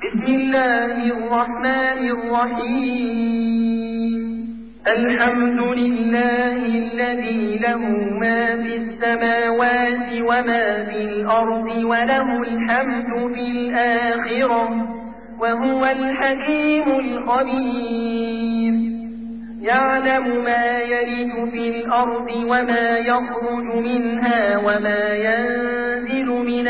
بسم الله الرحمن الرحيم. الحمد لله الذي له ما في السماوات وما في الأرض وله الحمد في الآخرة وهو الحكيم الخبير. يعلم ما يلج في الأرض وما يخرج منها وما ينزل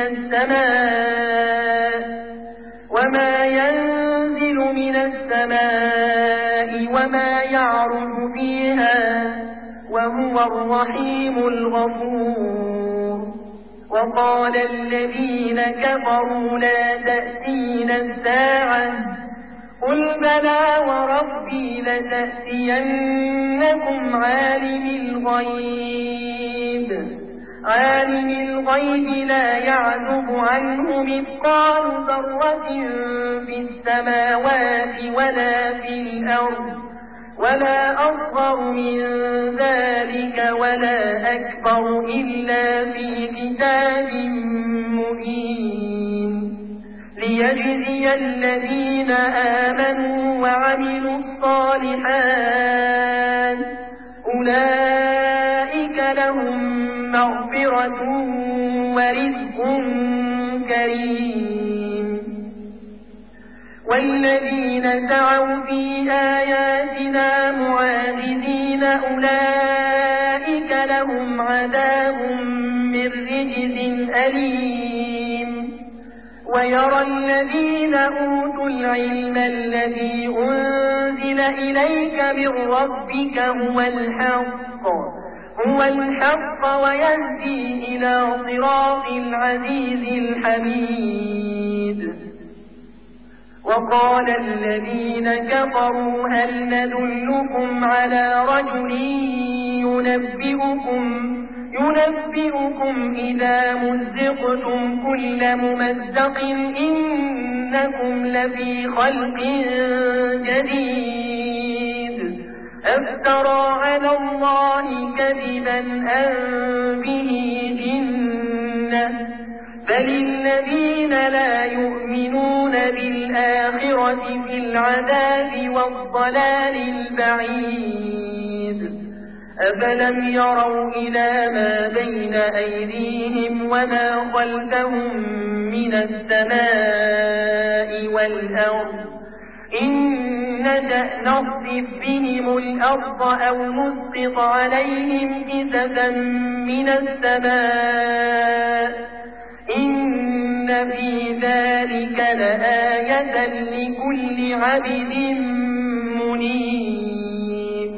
من السماء وما يعرج فيها وهو الرحيم الغفور. وقال الذين كفروا لا تأتينا الساعة قل بلى وربي لتأتينكم عالم الغيب لا يعزب عنه مثقال ذرة في السماوات ولا في الأرض ولا أصغر من ذلك ولا أكبر إلا في كتاب مبين ليجزي الذين آمنوا وعملوا الصالحات أولئك لهم مغفرة ورزق كريم. والذين سعوا في آياتنا معاجزين أولئك لهم عذاب من رجز أليم. ويرى الذين أوتوا العلم الذي أنزل إليك من ربك هو الحق ويهدي إلى صراط العزيز الحميد. وقال الذين كفروا هل ندلكم على رجل ينبئكم إذا مزقتم كل ممزق إنكم لفي خلق جديد أفترى على الله كذبا أم به جنة بل الذين لا يؤمنون بالآخرة في العذاب والضلال البعيد. أفلم يروا إلى ما بين أيديهم وما خلفهم من السماء والأرض إن نشأ نخسف بهم الأرض أو نسقط عليهم كسفا من السماء إن في ذلك لآية لكل عبد منيب.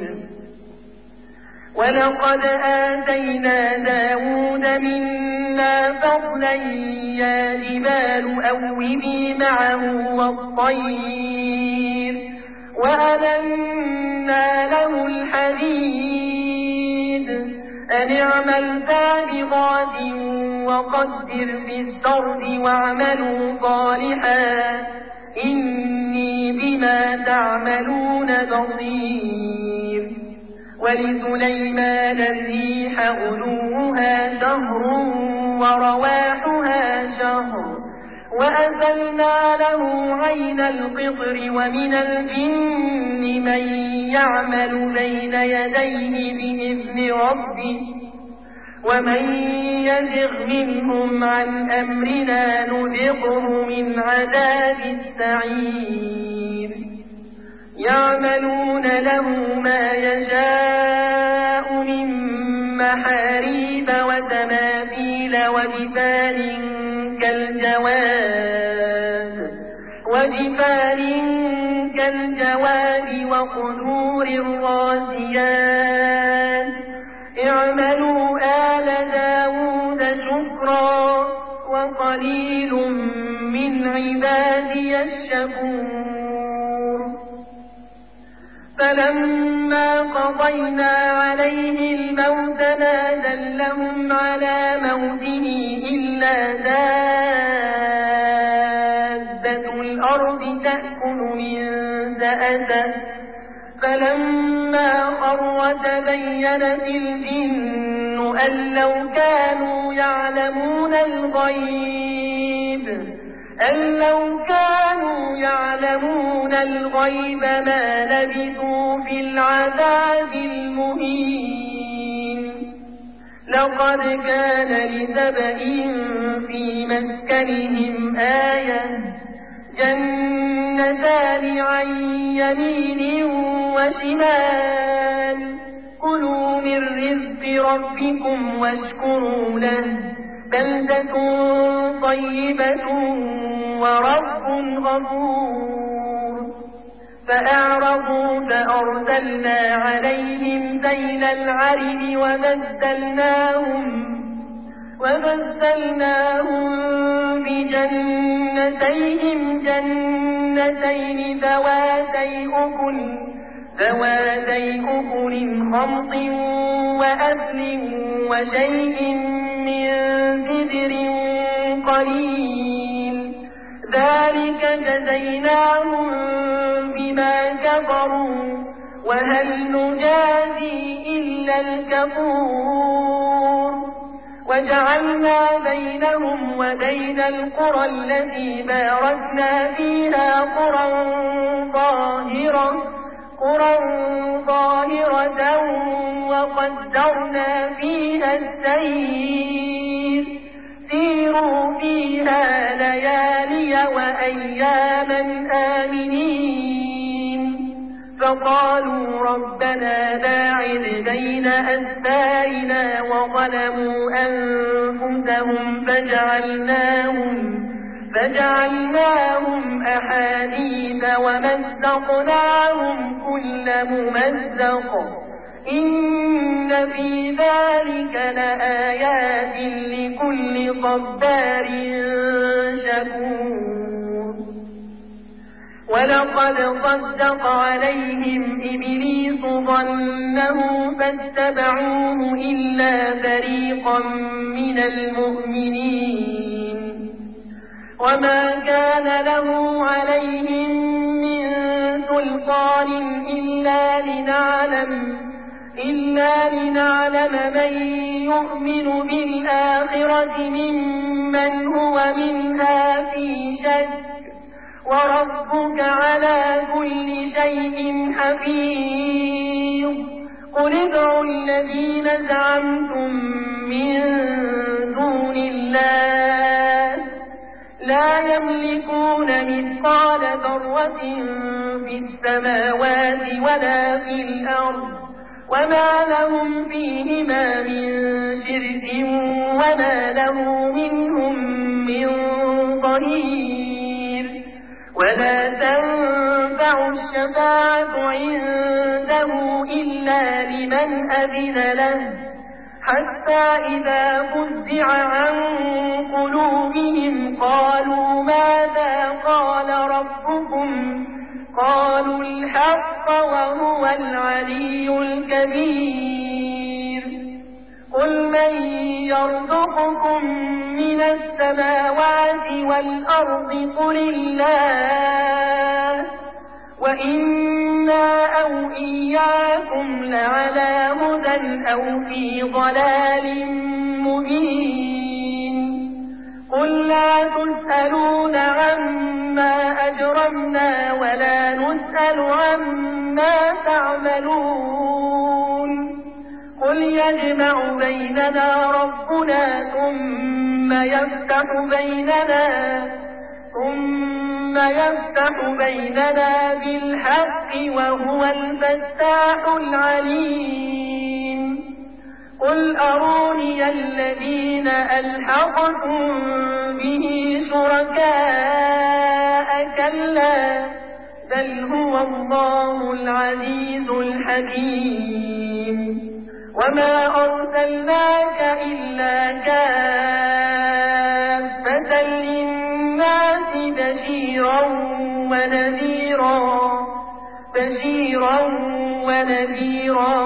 ولقد آتينا داود منا فضلا يا جبال أوبي معه والطير وألنا له الحديد أن اعمل سابغات وقدر في السرد واعملوا صالحا إني بما تعملون بصير. ولسليمان الريح غدوها شهر ورواحها شهر وأسلنا له عين القطر ومن الجن من يعمل بين يديه بإذن ربه ومن يزغ منهم عن أمرنا نذقه من عذاب السعير. يعملون له ما يشاء من محاريب وتماثيل وجفان كالجواب وقدور الراسيات اعملوا آل داود شكرا وقليل من عبادي الشكور. فلما قضينا عليه الموت ما دلهم على موته إلا دابة الأرض تأكل من سأته فلما خر تبينت الجن أن لو كانوا يعلمون الغيب الغيب ما لبثوا في العذاب المهين لقد كان لسبإ في مسكنهم آية جنتان عن يمين وشمال كلوا من رزق ربكم واشكروا له بلدة طيبة ورب غفور فأعرضوا فأرسلنا عليهم سيل العرم وبدلناهم بجنتيهم جنتين ذواتي أكل خمط وأثل وشيء من سدر قليل ذلك جزيناهم بما كفروا وهل نجازي إلا الكفور وجعلنا بينهم وبين القرى التي باركنا فيها قرى ظاهرة وقدرنا فيها السير سيروا فيها ليالي وأياما آمنين فقالوا ربنا باعد بين أسفارنا وظلموا أنفسهم فجعلناهم أحاديث ومزقناهم كل ممزق إن في ذلك لآيات لكل صبار شكور ولقد صدق عليهم إبليس ظنه فاتبعوه إلا فريقا من المؤمنين وما كان له عليهم من سلطان إلا لنعلم من يؤمن بالآخرة ممن هو منها في شك وربك على كل شيء حفيظ قل ادعوا الذين زعمتم من دون الله لا يملكون مثقال ذرة في السماوات ولا في الأرض وما لهم فيهما من شرك وما له منهم من ظهير ولا تنفع الشفاعة عنده إلا لمن أذن له حتى إذا فزع عن قلوبهم قالوا ماذا قال ربكم قالوا الحق وهو العلي الكبير قل من يرزقكم من السماوات والأرض قل الله وإنا أو إياكم لعلى هدى أو في ضلال مبين قل لا تسألون عما أجرمنا ولا نسأل عما تعملون قل يجمع بيننا ربنا ثم يفتح بيننا بالحق وهو الفتاح العليم قل أروني الذين ألحقتم به شركاء كلا بل هو الله العزيز الحكيم وما أرسلناك إلا كافة للناس بشيرا ونذيرا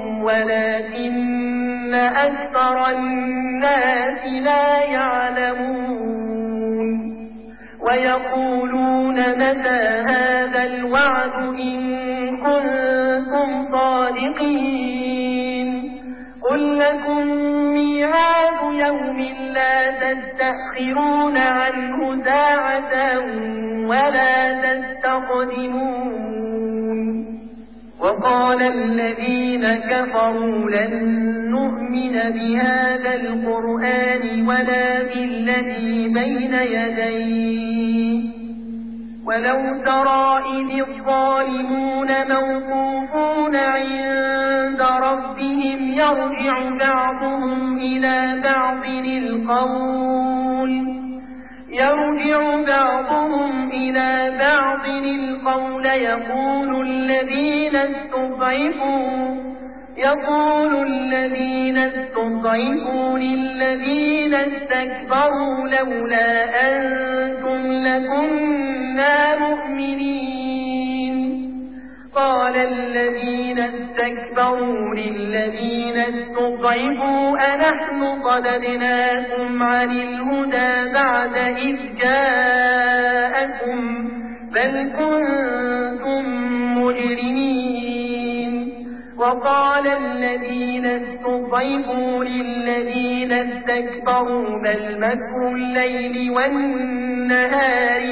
ولكن أكثر الناس لا يعلمون ويقولون متى هذا الوعد إن كنتم صادقين قل لكم ميعاد يوم لا تستأخرون عنه ساعة ولا تستقدمون وقال الذين كفروا لن نؤمن بهذا القرآن ولا بالذي بين يديه ولو ترى إذ الظالمون موقوفون عند ربهم يرجع بعضهم إلى بعض القول يقول الذين استضعفوا للذين استكبروا لولا أنتم لكنا مؤمنين قال الذين استكبروا للذين استضعفوا أنحن صددناكم عن الهدى بعد إذ جاءكم بل كنتم مجرمين وقال الذين استضعفوا للذين استكبروا بل مكر الليل والنهار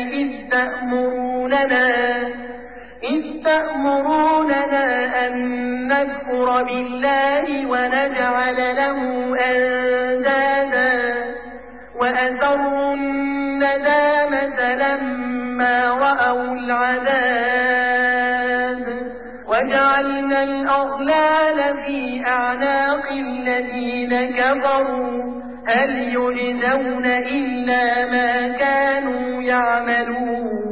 إذ تأمروننا أن نكفر بالله ونجعل له أندادا وأسروا الندامة لما رأوا العذاب وجعلنا الأغلال في أعناق الذين كفروا هل يجزون إلا ما كانوا يعملون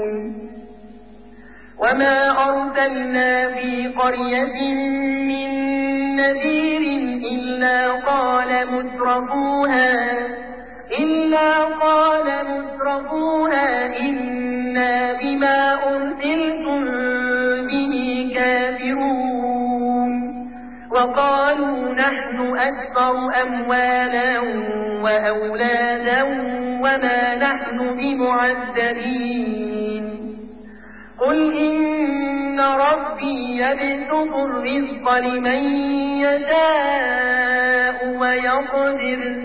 وما أرسلنا في قرية من نذير إلا قال مترفوها إنا بما أرسلتم به كافرون وقالوا نحن أكثر أموالا وأولادا وما نحن بمعذبين قل إن ربي يبسط الرزق لمن يشاء ويقدر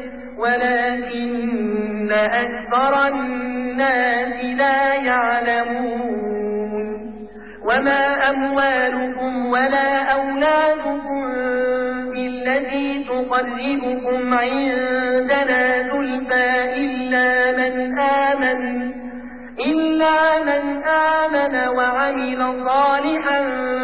ولكن أكثر الناس لا يعلمون وما أموالكم ولا أولادكم بالتي تقربكم عندنا زلفى إلا من آمن وعمل صالحا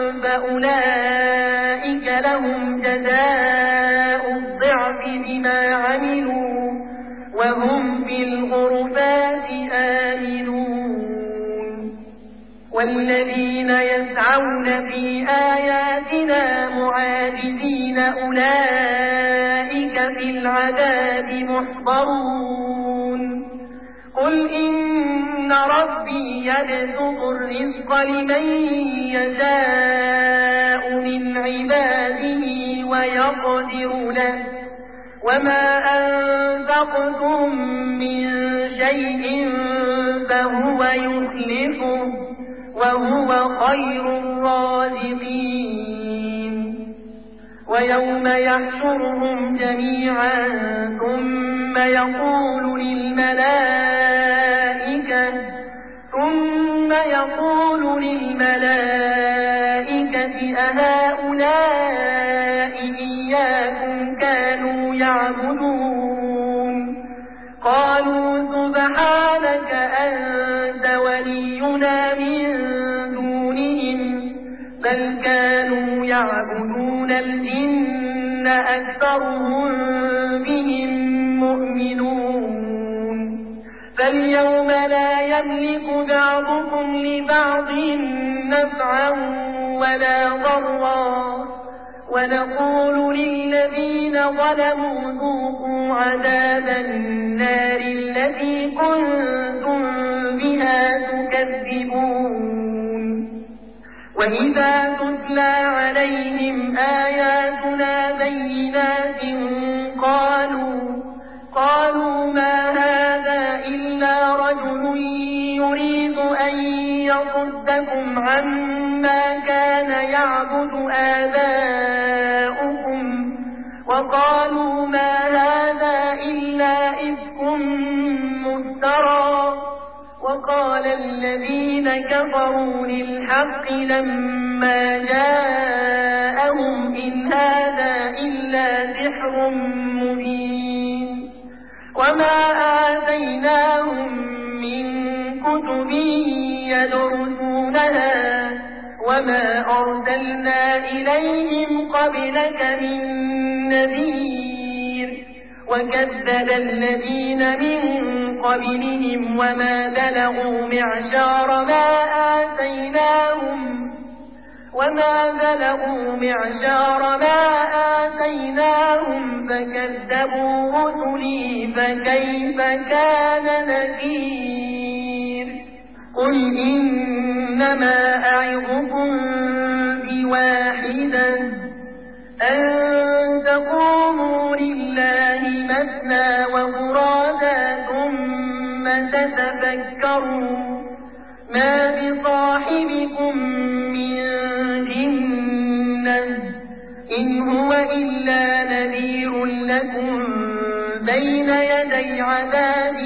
فأولئك لهم جزاء الضعف بما عملوا وهم في الغرفات آمنون والذين يسعون في آياتنا معاجزين أولئك في العذاب محضرون قل إن ربي يبسط الرزق لمن يشاء من عباده ويقدر له وما أنفقتم من شيء فهو يخلفه وهو خير الرازقين ويوم يحشرهم جميعا ثم يقول للملائكة أهؤلاء إياكم كانوا يعبدون قالوا سبحانك أنت ولينا من دونهم بل كانوا يعبدون الجن أكثرهم بهم مؤمنون فاليوم لا يملك بعضكم لبعض نفعا ولا ضرا ونقول للذين ظلموا ذوقوا عذاب النار التي كنتم بها تكذبون وإذا تتلى عليهم آياتنا بينات قالوا ما هذا إلا رجل يريد أن يصدكم عما كان يعبد آباؤكم وقالوا ما هذا إلا إفك مفترى وقال وقال الذين كفروا للحق لما جاءهم إن هذا إلا سحر مبين وما آتيناهم من كتب يدرسونها وما أرسلنا إليهم قبلك من نذير وكذب الذين من قبلهم وما بلغوا معشار ما آتيناهم فكذبوا رسلي فكيف كان نكير قل إنما أعظكم بواحدة أن تقوموا لله مثنى وفرادا ثم تتفكروا ما بصاحبكم من جنة إن هو إلا نذير لكم بين يدي عذاب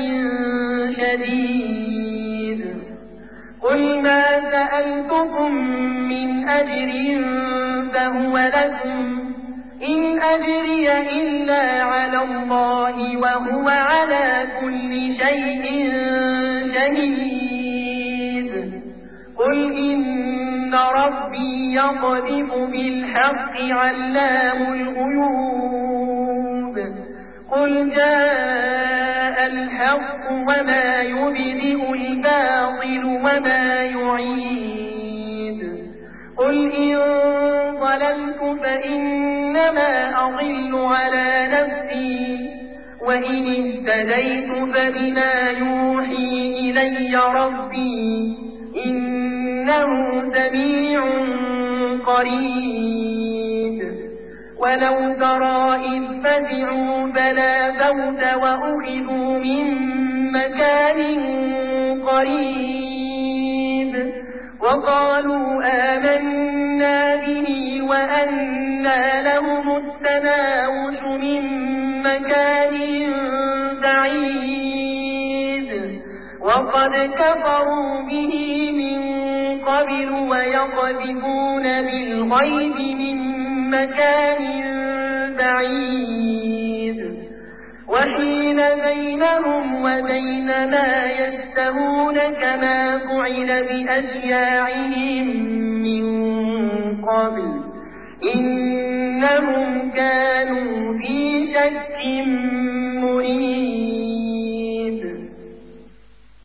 شديد قل ما سألتكم من أجر فهو لكم إن أجري إلا على الله وهو على كل شيء شهيد قل إن ربي يقذف بالحق علام الغيوب قل جاء الحق وما يبدئ الباطل وما يعيد قل إن ضللت فإنما أضل على نفسي وإن اهتديت فبما يوحي إلي ربي إنه سميع قريب ولو ترى إذ فزعوا فلا فوت وأخذوا من مكان قريب وقالوا آمنا به وأنى لهم التناوش من مكان بعيد وقد كفروا به من قبل ويقذفون بالغيب من مكان بعيد وحيل بينهم وبين ما يشتهون كما فعل بأشياعهم من قبل إنهم كانوا في شك مريب